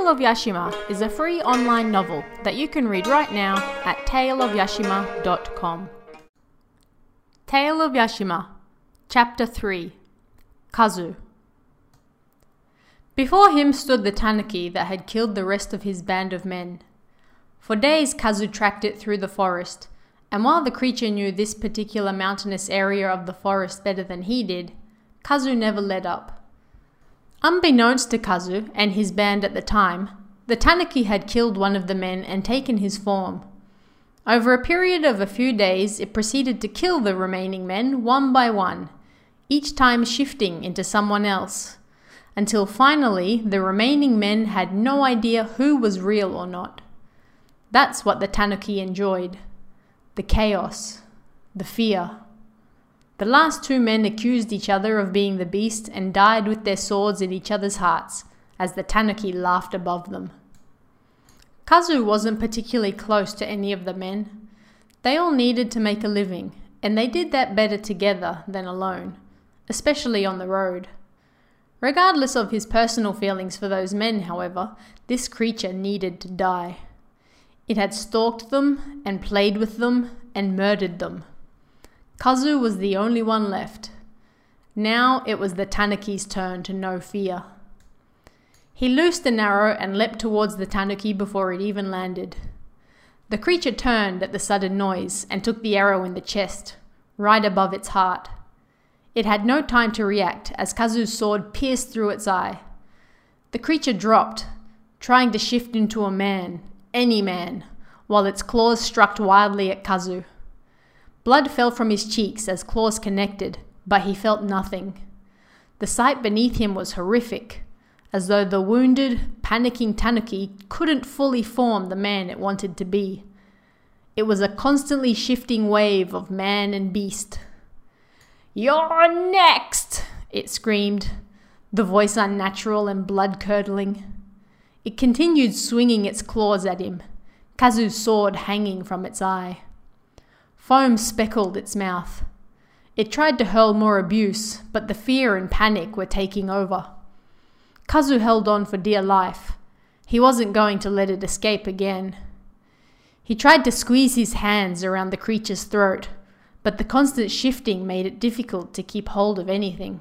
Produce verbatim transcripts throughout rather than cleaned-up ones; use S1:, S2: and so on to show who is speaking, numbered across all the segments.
S1: Tale of Yashima is a free online novel that you can read right now at tale of yashima dot com. Tale of Yashima, Chapter three, Kazu. Before him stood the tanuki that had killed the rest of his band of men. For days Kazu tracked it through the forest, and while the creature knew this particular mountainous area of the forest better than he did, Kazu never let up. Unbeknownst to Kazu and his band at the time, the tanuki had killed one of the men and taken his form. Over a period of a few days, it proceeded to kill the remaining men one by one, each time shifting into someone else, until finally the remaining men had no idea who was real or not. That's what the tanuki enjoyed. The chaos. The fear. The last two men accused each other of being the beast and died with their swords in each other's hearts, as the tanuki laughed above them. Kazu wasn't particularly close to any of the men. They all needed to make a living, and they did that better together than alone, especially on the road. Regardless of his personal feelings for those men, however, this creature needed to die. It had stalked them, and played with them, and murdered them. Kazu was the only one left. Now it was the tanuki's turn to know fear. He loosed an arrow and leapt towards the tanuki before it even landed. The creature turned at the sudden noise and took the arrow in the chest, right above its heart. It had no time to react as Kazu's sword pierced through its eye. The creature dropped, trying to shift into a man, any man, while its claws struck wildly at Kazu. Blood fell from his cheeks as claws connected, but he felt nothing. The sight beneath him was horrific, as though the wounded, panicking tanuki couldn't fully form the man it wanted to be. It was a constantly shifting wave of man and beast. "You're next!" it screamed, the voice unnatural and blood-curdling. It continued swinging its claws at him, Kazu's sword hanging from its eye. Foam speckled its mouth. It tried to hurl more abuse, but the fear and panic were taking over. Kazu held on for dear life. He wasn't going to let it escape again. He tried to squeeze his hands around the creature's throat, but the constant shifting made it difficult to keep hold of anything.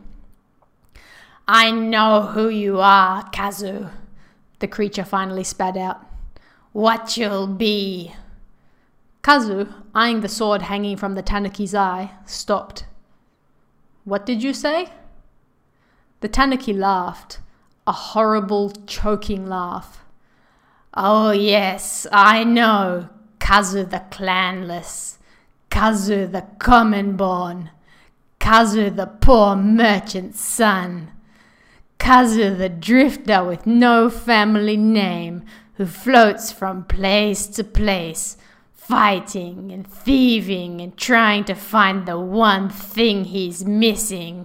S1: "I know who you are, Kazu," the creature finally spat out. "What you'll be." Kazu, eyeing the sword hanging from the tanuki's eye, stopped. "What did you say?" The tanuki laughed, a horrible, choking laugh. "Oh yes, I know, Kazu the clanless, Kazu the common-born, Kazu the poor merchant's son, Kazu the drifter with no family name who floats from place to place, fighting and thieving and trying to find the one thing he's missing."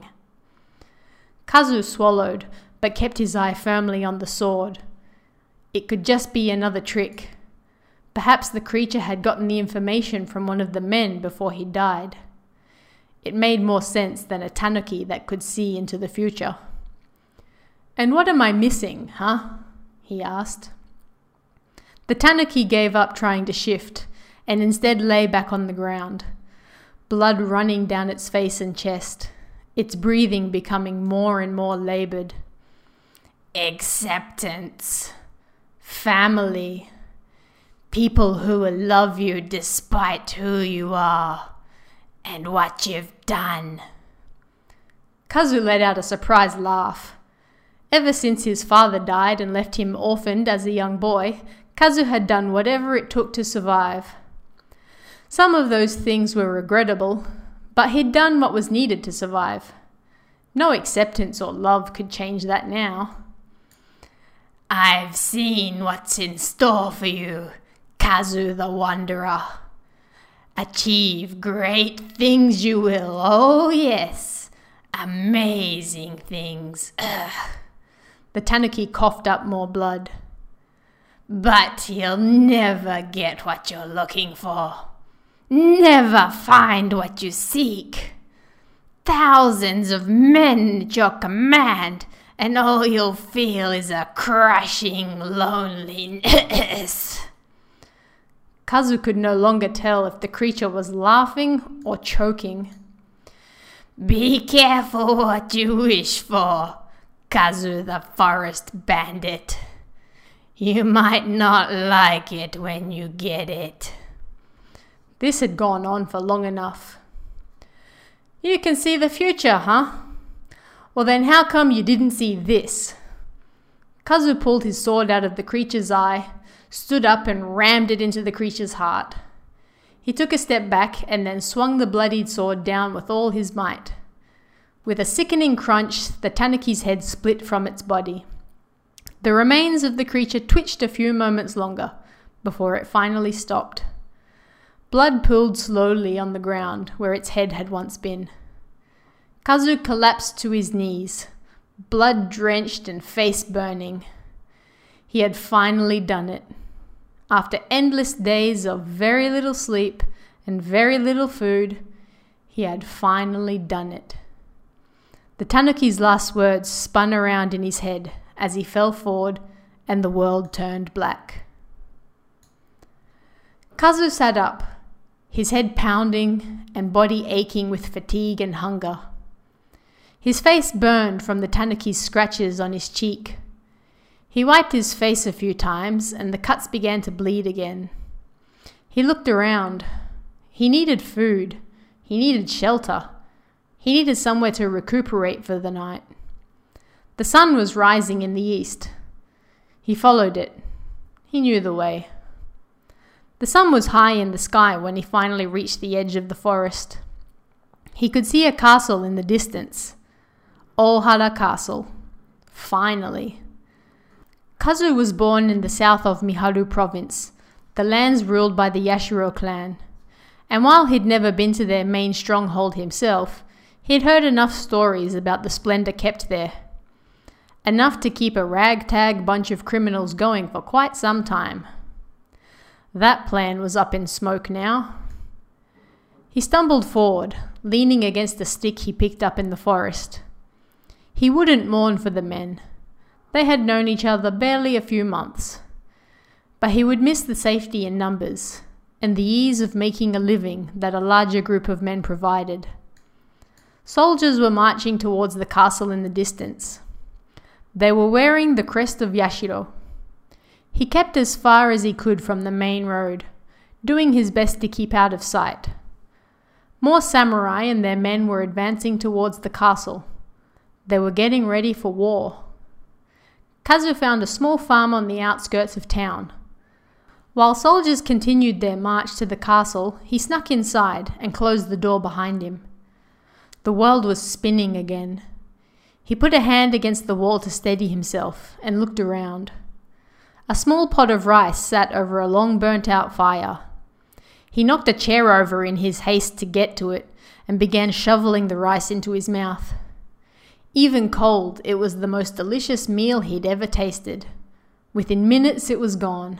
S1: Kazu swallowed, but kept his eye firmly on the sword. It could just be another trick. Perhaps the creature had gotten the information from one of the men before he died. It made more sense than a tanuki that could see into the future. "And what am I missing, huh?" he asked. The tanuki gave up trying to shift, and instead lay back on the ground, blood running down its face and chest, its breathing becoming more and more labored. "Acceptance. Family. People who will love you despite who you are and what you've done." Kazu let out a surprised laugh. Ever since his father died and left him orphaned as a young boy, Kazu had done whatever it took to survive. Some of those things were regrettable, but he'd done what was needed to survive. No acceptance or love could change that now. "I've seen what's in store for you, Kazu the Wanderer. Achieve great things you will, oh yes, amazing things." Ugh. The tanuki coughed up more blood. "But you'll never get what you're looking for. Never find what you seek. Thousands of men at your command, and all you'll feel is a crushing loneliness. Kazu could no longer tell if the creature was laughing or choking. Be careful what you wish for, Kazu the Forest Bandit. You might not like it when you get it. This had gone on for long enough. You can see the future, huh? Well then how come you didn't see this? Kazu pulled his sword out of the creature's eye, stood up and rammed it into the creature's heart. He took a step back and then swung the bloodied sword down with all his might. With a sickening crunch, the tanuki's head split from its body. The remains of the creature twitched a few moments longer, before it finally stopped. Blood pooled slowly on the ground where its head had once been. Kazu collapsed to his knees, blood drenched and face burning. He had finally done it. After endless days of very little sleep and very little food, he had finally done it. The tanuki's last words spun around in his head as he fell forward and the world turned black. Kazu sat up, his head pounding and body aching with fatigue and hunger. His face burned from the tanuki's scratches on his cheek. He wiped his face a few times and the cuts began to bleed again. He looked around. He needed food. He needed shelter. He needed somewhere to recuperate for the night. The sun was rising in the east. He followed it. He knew the way. The sun was high in the sky when he finally reached the edge of the forest. He could see a castle in the distance. Ohara Castle. Finally. Kazu was born in the south of Miharu province, the lands ruled by the Yashiro clan. And while he'd never been to their main stronghold himself, he'd heard enough stories about the splendor kept there. Enough to keep a ragtag bunch of criminals going for quite some time. That plan was up in smoke now. He stumbled forward, leaning against a stick he picked up in the forest. He wouldn't mourn for the men. They had known each other barely a few months. But he would miss the safety in numbers, and the ease of making a living that a larger group of men provided. Soldiers were marching towards the castle in the distance. They were wearing the crest of Yashiro. He kept as far as he could from the main road, doing his best to keep out of sight. More samurai and their men were advancing towards the castle. They were getting ready for war. Kazu found a small farm on the outskirts of town. While soldiers continued their march to the castle, he snuck inside and closed the door behind him. The world was spinning again. He put a hand against the wall to steady himself and looked around. A small pot of rice sat over a long burnt-out fire. He knocked a chair over in his haste to get to it and began shoveling the rice into his mouth. Even cold, it was the most delicious meal he'd ever tasted. Within minutes, it was gone.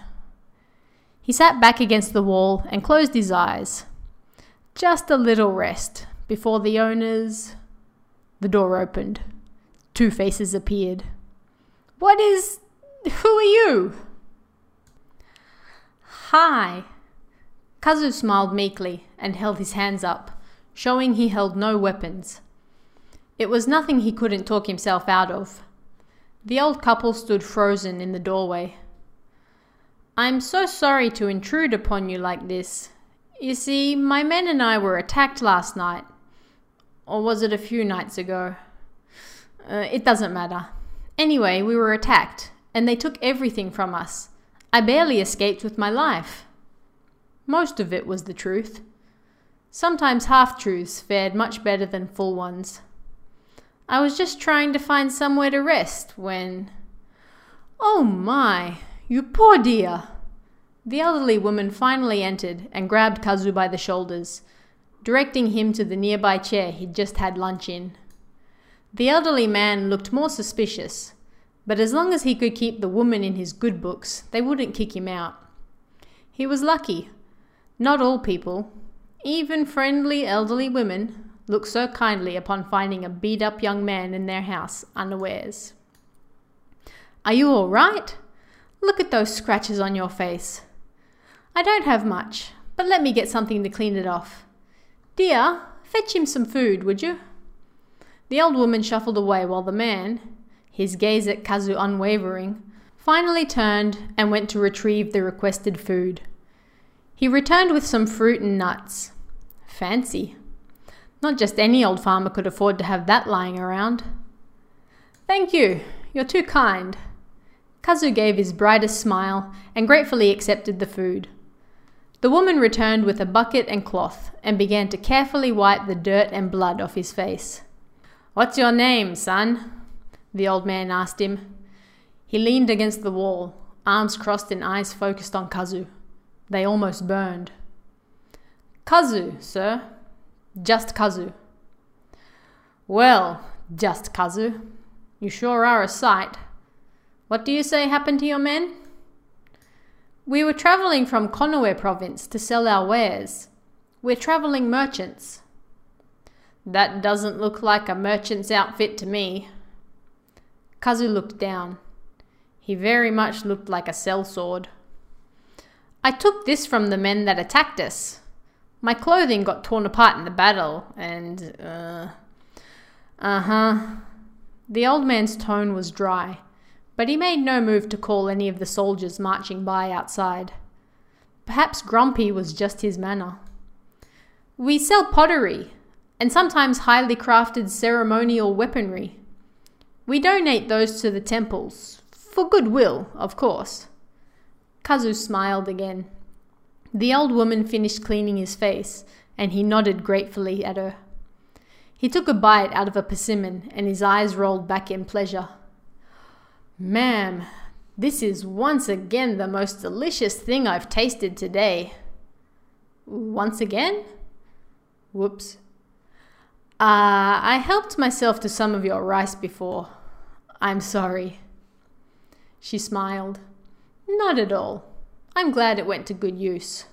S1: He sat back against the wall and closed his eyes. Just a little rest before the owners... The door opened. Two faces appeared. What is... Who are you? Hi. Kazu smiled meekly and held his hands up, showing he held no weapons. It was nothing he couldn't talk himself out of. The old couple stood frozen in the doorway. I'm so sorry to intrude upon you like this. You see, my men and I were attacked last night. Or was it a few nights ago? Uh, it doesn't matter. Anyway, we were attacked, and they took everything from us. I barely escaped with my life. Most of it was the truth. Sometimes half-truths fared much better than full ones. I was just trying to find somewhere to rest when... Oh my, you poor dear! The elderly woman finally entered and grabbed Kazu by the shoulders, directing him to the nearby chair he'd just had lunch in. The elderly man looked more suspicious, but as long as he could keep the woman in his good books, they wouldn't kick him out. He was lucky. Not all people, even friendly elderly women, look so kindly upon finding a beat-up young man in their house unawares. Are you all right? Look at those scratches on your face. I don't have much, but let me get something to clean it off. Dear, fetch him some food, would you? The old woman shuffled away while the man, his gaze at Kazu unwavering, finally turned and went to retrieve the requested food. He returned with some fruit and nuts. Fancy. Not just any old farmer could afford to have that lying around. Thank you, you're too kind. Kazu gave his brightest smile and gratefully accepted the food. The woman returned with a bucket and cloth and began to carefully wipe the dirt and blood off his face. What's your name, son? The old man asked him. He leaned against the wall, arms crossed and eyes focused on Kazu. They almost burned. Kazu, sir. Just Kazu. Well, just Kazu. You sure are a sight. What do you say happened to your men? We were travelling from Konoe province to sell our wares. We're travelling merchants. That doesn't look like a merchant's outfit to me. Kazu looked down. He very much looked like a sellsword. I took this from the men that attacked us. My clothing got torn apart in the battle, and, uh... Uh-huh. The old man's tone was dry, but he made no move to call any of the soldiers marching by outside. Perhaps grumpy was just his manner. We sell pottery, and sometimes highly crafted ceremonial weaponry. We donate those to the temples, for goodwill, of course. Kazu smiled again. The old woman finished cleaning his face, and he nodded gratefully at her. He took a bite out of a persimmon, and his eyes rolled back in pleasure. Ma'am, this is once again the most delicious thing I've tasted today. Once again? Whoops. Uh, I helped myself to some of your rice before. I'm sorry. She smiled. Not at all. I'm glad it went to good use.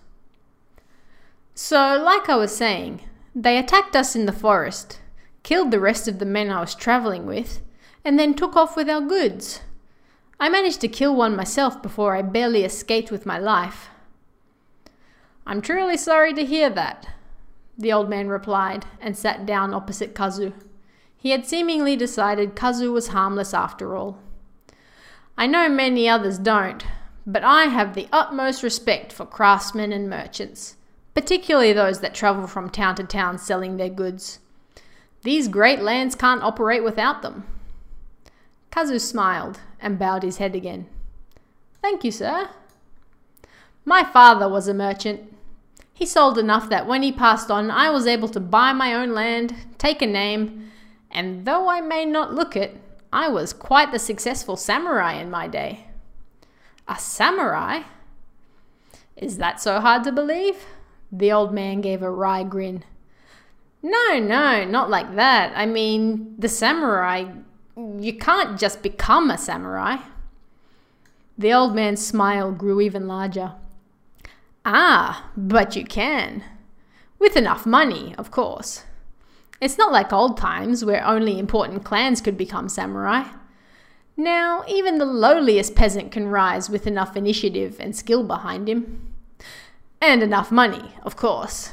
S1: So, like I was saying, they attacked us in the forest, killed the rest of the men I was travelling with, and then took off with our goods. I managed to kill one myself before I barely escaped with my life. I'm truly sorry to hear that, the old man replied, and sat down opposite Kazu. He had seemingly decided Kazu was harmless after all. I know many others don't, but I have the utmost respect for craftsmen and merchants, particularly those that travel from town to town selling their goods. These great lands can't operate without them. Kazu smiled and bowed his head again. Thank you, sir. My father was a merchant. He sold enough that when he passed on, I was able to buy my own land, take a name, and though I may not look it, I was quite the successful samurai in my day. A samurai? Is that so hard to believe? The old man gave a wry grin. No, no, not like that. I mean, the samurai, you can't just become a samurai. The old man's smile grew even larger. Ah, but you can. With enough money, of course. It's not like old times where only important clans could become samurai. Now, even the lowliest peasant can rise with enough initiative and skill behind him. And enough money, of course.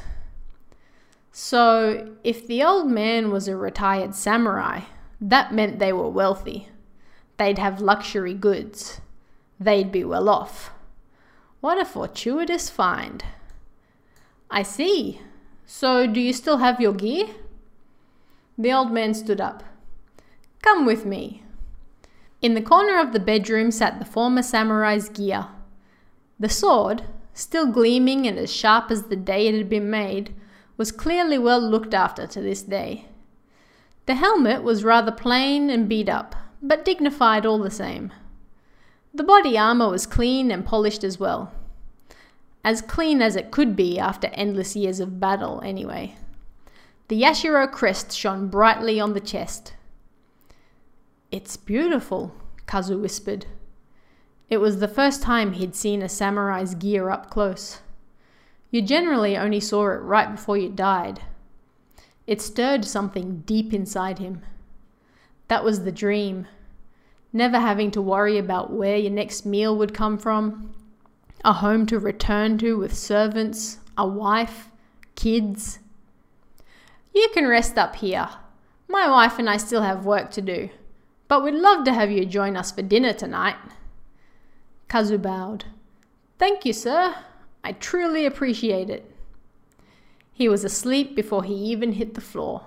S1: So, if the old man was a retired samurai, that meant they were wealthy. They'd have luxury goods. They'd be well off. What a fortuitous find. I see. So, do you still have your gear? The old man stood up. Come with me. In the corner of the bedroom sat the former samurai's gear. The sword, still gleaming and as sharp as the day it had been made, was clearly well looked after to this day. The helmet was rather plain and beat up, but dignified all the same. The body armour was clean and polished as well. As clean as it could be after endless years of battle, anyway. The Yashiro crest shone brightly on the chest. It's beautiful, Kazu whispered. It was the first time he'd seen a samurai's gear up close. You generally only saw it right before you died. It stirred something deep inside him. That was the dream. never having to worry about where your next meal would come from, a home to return to with servants, a wife, kids. You can rest up here. My wife and I still have work to do, but we'd love to have you join us for dinner tonight. Kazu bowed. Thank you, sir. I truly appreciate it. He was asleep before he even hit the floor.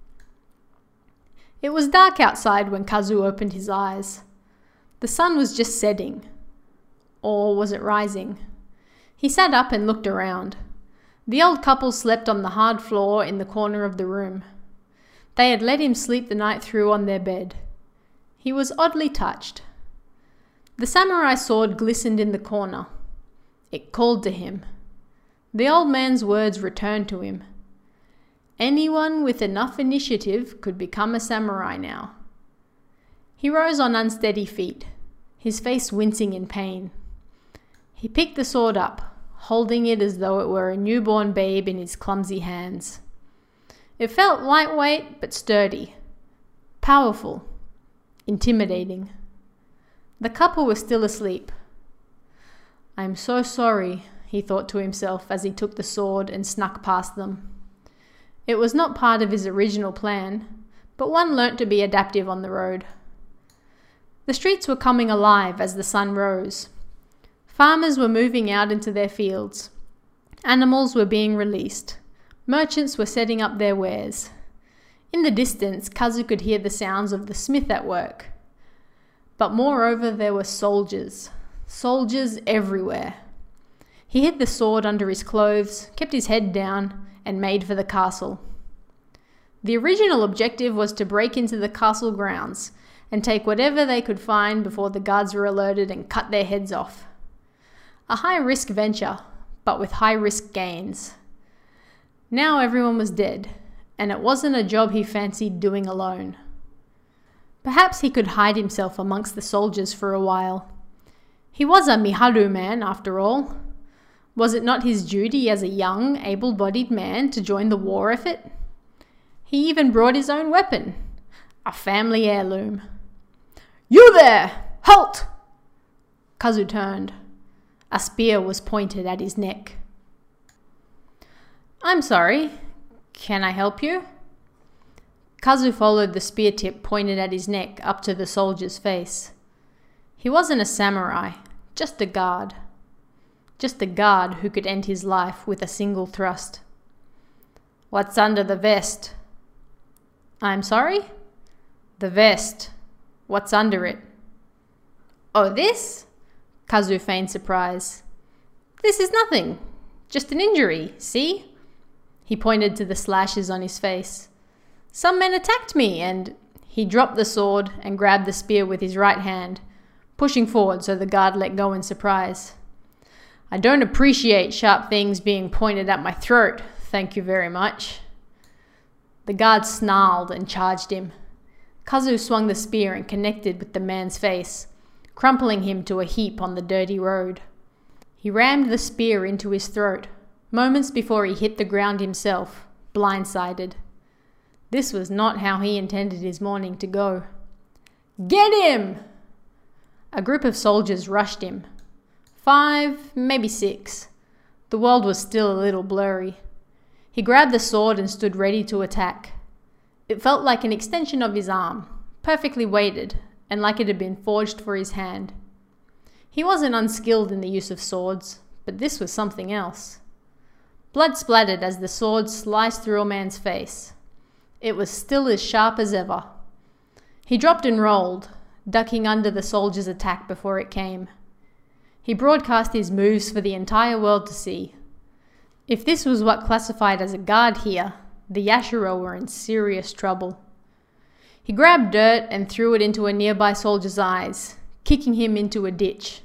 S1: It was dark outside when Kazu opened his eyes. The sun was just setting. Or was it rising? He sat up and looked around. The old couple slept on the hard floor in the corner of the room. They had let him sleep the night through on their bed. He was oddly touched. The samurai sword glistened in the corner. It called to him. The old man's words returned to him. Anyone with enough initiative could become a samurai now. He rose on unsteady feet, his face wincing in pain. He picked the sword up, holding it as though it were a newborn babe in his clumsy hands. It felt lightweight but sturdy, powerful, intimidating. The couple was still asleep. "I am so sorry," he thought to himself as he took the sword and snuck past them. It was not part of his original plan, but one learnt to be adaptive on the road. The streets were coming alive as the sun rose. Farmers were moving out into their fields. Animals were being released. Merchants were setting up their wares. In the distance, Kazu could hear the sounds of the smith at work. But moreover, there were soldiers. Soldiers everywhere. He hid the sword under his clothes, kept his head down, and made for the castle. The original objective was to break into the castle grounds and take whatever they could find before the guards were alerted and cut their heads off. A high-risk venture, but with high-risk gains. Now everyone was dead, and it wasn't a job he fancied doing alone. Perhaps he could hide himself amongst the soldiers for a while. He was a Miharu man, after all. Was it not his duty as a young, able-bodied man to join the war effort? He even brought his own weapon, a family heirloom. "You there! Halt!" Kazu turned. A spear was pointed at his neck. "I'm sorry. Can I help you?" Kazu followed the spear tip pointed at his neck up to the soldier's face. He wasn't a samurai, just a guard. Just a guard who could end his life with a single thrust. "What's under the vest?" "I'm sorry?" "The vest. What's under it?" "Oh, this?" Kazu feigned surprise. "This is nothing. Just an injury, see?" He pointed to the slashes on his face. "Some men attacked me and—" He dropped the sword and grabbed the spear with his right hand, pushing forward so the guard let go in surprise. "I don't appreciate sharp things being pointed at my throat, thank you very much." The guard snarled and charged him. Kazu swung the spear and connected with the man's face, crumpling him to a heap on the dirty road. He rammed the spear into his throat, moments before he hit the ground himself, blindsided. This was not how he intended his morning to go. "Get him!" A group of soldiers rushed him. Five, maybe six. The world was still a little blurry. He grabbed the sword and stood ready to attack. It felt like an extension of his arm, perfectly weighted, and like it had been forged for his hand. He wasn't unskilled in the use of swords, but this was something else. Blood splattered as the sword sliced through a man's face. It was still as sharp as ever. He dropped and rolled, ducking under the soldier's attack before it came. He broadcast his moves for the entire world to see. If this was what classified as a guard here, the Yashiro were in serious trouble. He grabbed dirt and threw it into a nearby soldier's eyes, kicking him into a ditch.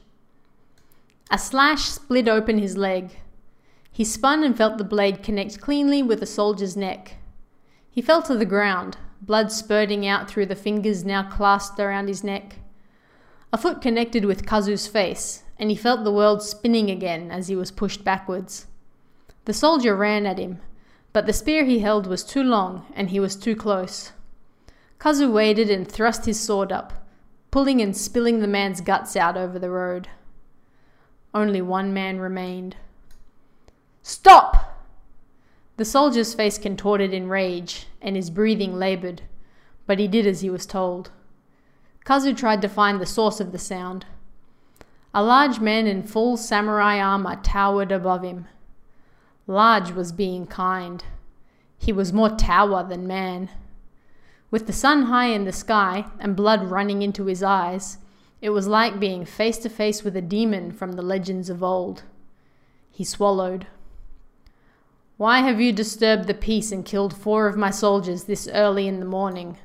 S1: A slash split open his leg. He spun and felt the blade connect cleanly with the soldier's neck. He fell to the ground, blood spurting out through the fingers now clasped around his neck. A foot connected with Kazu's face, and he felt the world spinning again as he was pushed backwards. The soldier ran at him, but the spear he held was too long and he was too close. Kazu waited and thrust his sword up, pulling and spilling the man's guts out over the road. Only one man remained. "Stop!" The soldier's face contorted in rage, and his breathing laboured, but he did as he was told. Kazu tried to find the source of the sound. A large man in full samurai armour towered above him. Large was being kind. He was more tower than man. With the sun high in the sky and blood running into his eyes, it was like being face to face with a demon from the legends of old. He swallowed. "Why have you disturbed the peace and killed four of my soldiers this early in the morning?"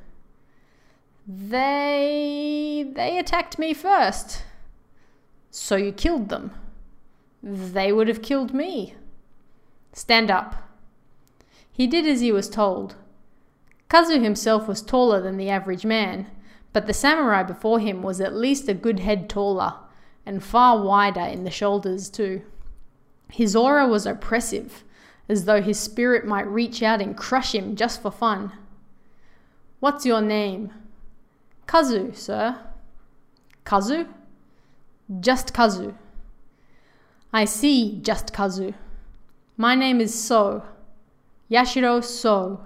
S1: They... they attacked me first." "So you killed them?" "They would have killed me." "Stand up." He did as he was told. Kazu himself was taller than the average man, but the samurai before him was at least a good head taller, and far wider in the shoulders too. His aura was oppressive, as though his spirit might reach out and crush him just for fun. "What's your name?" "Kazu, sir." "Kazu?" "Just Kazu." "I see, just Kazu. My name is So. Yashiro So."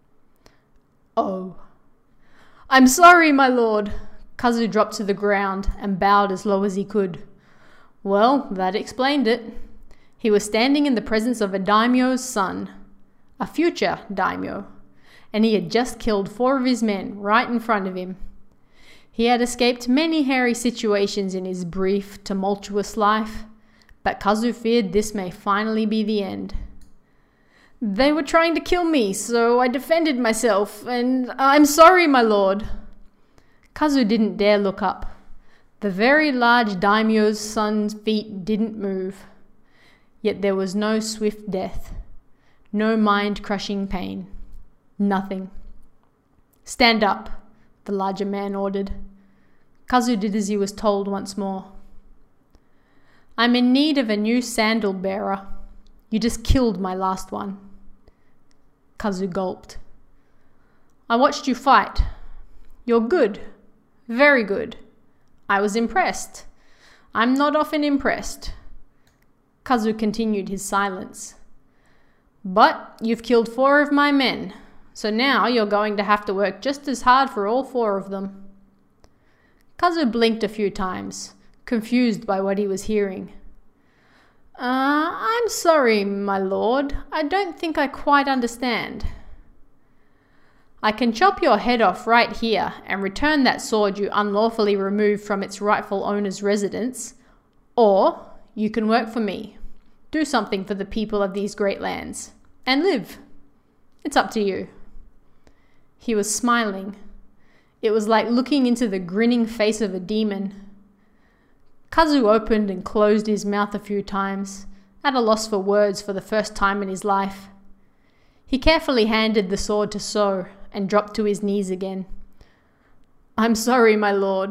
S1: "Oh." "I'm sorry, my lord." Kazu dropped to the ground and bowed as low as he could. Well, that explained it. He was standing in the presence of a daimyo's son, a future daimyo, and he had just killed four of his men right in front of him. He had escaped many hairy situations in his brief, tumultuous life, but Kazu feared this may finally be the end. "They were trying to kill me, so I defended myself, and I'm sorry, my lord." Kazu didn't dare look up. The very large daimyo's son's feet didn't move. Yet there was no swift death, no mind-crushing pain, nothing. "Stand up," the larger man ordered. Kazu did as he was told once more. "I'm in need of a new sandal bearer. You just killed my last one." Kazu gulped. "I watched you fight. You're good. Very good. I was impressed. I'm not often impressed." Kazu continued his silence. "But you've killed four of my men, so now you're going to have to work just as hard for all four of them." Kazu blinked a few times, confused by what he was hearing. Uh, I'm sorry, my lord. I don't think I quite understand." "I can chop your head off right here and return that sword you unlawfully removed from its rightful owner's residence, or you can work for me, do something for the people of these great lands, and live. It's up to you." He was smiling. It was like looking into the grinning face of a demon. Kazu opened and closed his mouth a few times, at a loss for words for the first time in his life. He carefully handed the sword to So and dropped to his knees again. "I'm sorry, my lord."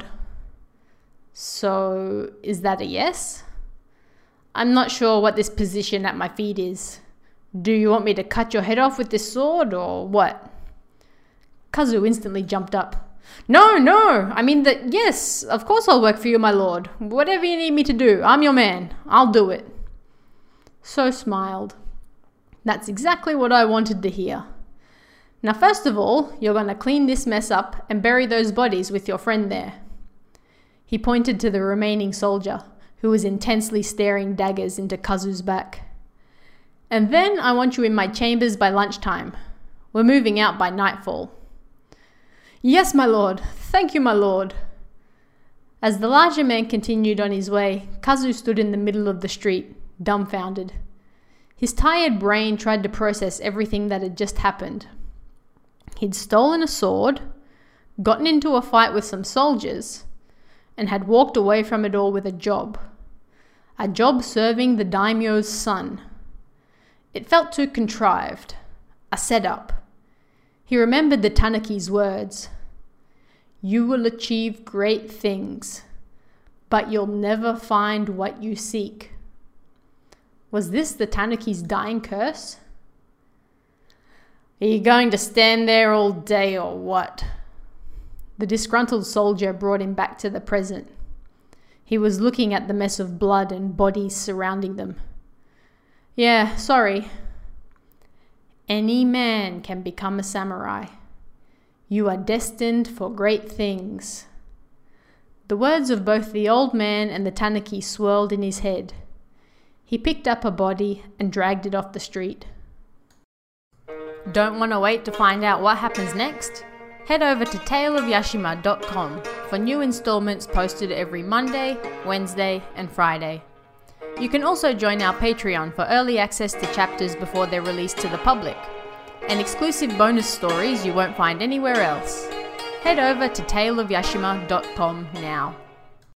S1: "So, is that a yes?" "I'm not sure what this position at my feet is. Do you want me to cut your head off with this sword, or what?" Kazu instantly jumped up. "No, no, I mean that, yes, of course I'll work for you, my lord. Whatever you need me to do, I'm your man. I'll do it." So smiled. "That's exactly what I wanted to hear. Now, first of all, you're going to clean this mess up and bury those bodies with your friend there." He pointed to the remaining soldier, who was intensely staring daggers into Kazu's back. "And then I want you in my chambers by lunchtime. We're moving out by nightfall." "Yes, my lord. Thank you, my lord." As the larger man continued on his way, Kazu stood in the middle of the street, dumbfounded. His tired brain tried to process everything that had just happened. He'd stolen a sword, gotten into a fight with some soldiers, and had walked away from it all with a job. A job serving the daimyo's son. It felt too contrived. A setup. He remembered the tanuki's words. "You will achieve great things, but you'll never find what you seek." Was this the tanuki's dying curse? "Are you going to stand there all day or what?" The disgruntled soldier brought him back to the present. He was looking at the mess of blood and bodies surrounding them. Yeah, sorry. Any man can become a samurai. You are destined for great things. The words of both the old man and the tanuki swirled in his head. He picked up a body and dragged it off the street. Don't want to wait to find out what happens next? Head over to tale of yashima dot com for new installments posted every Monday, Wednesday, and Friday. You can also join our Patreon for early access to chapters before they're released to the public, and exclusive bonus stories you won't find anywhere else. Head over to tale of yashima dot com now.